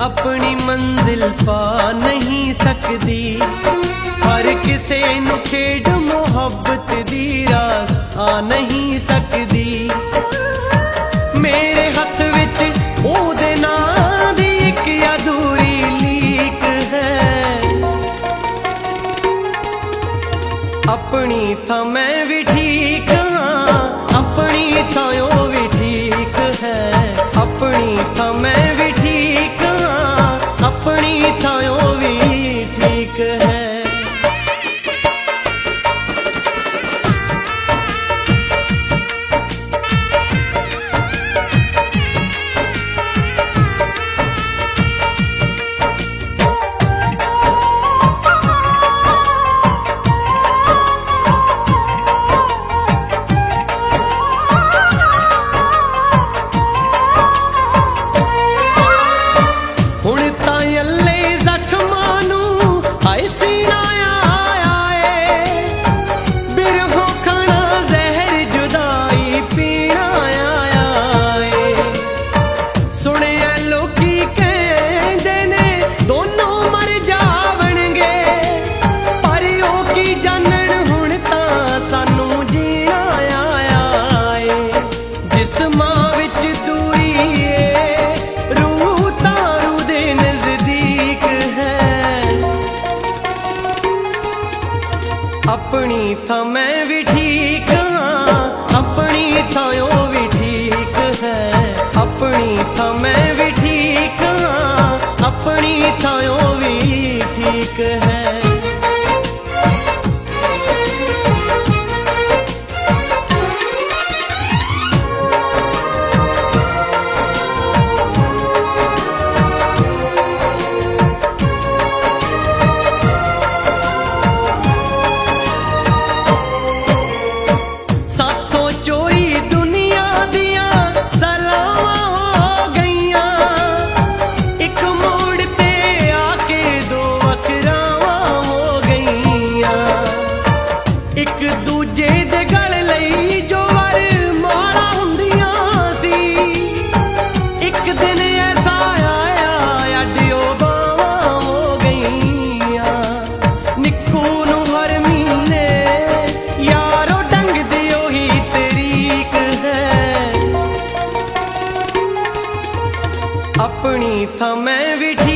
अपनी मंजिल पा नहीं सकती। हर किसे नू खेड मोहब्बत दी रास आ नहीं सकती। मेरे हथ विच ओदे नां दी इक अधूरी लीक है। अपनी था मैं भी ठीक हाँ, अपनी था ओ भी ठीक है। अपनी था मैं भी ठीक हाँ, अपनी था ओ भी ठीक है। अपनी था मैं भी ठीक हाँ, अपनी था ओ भी ठीक है। अपनी था मैं भी ठीक हाँ, अपनी था ओ भी ठीक है। अपनी था मैं भी ठीक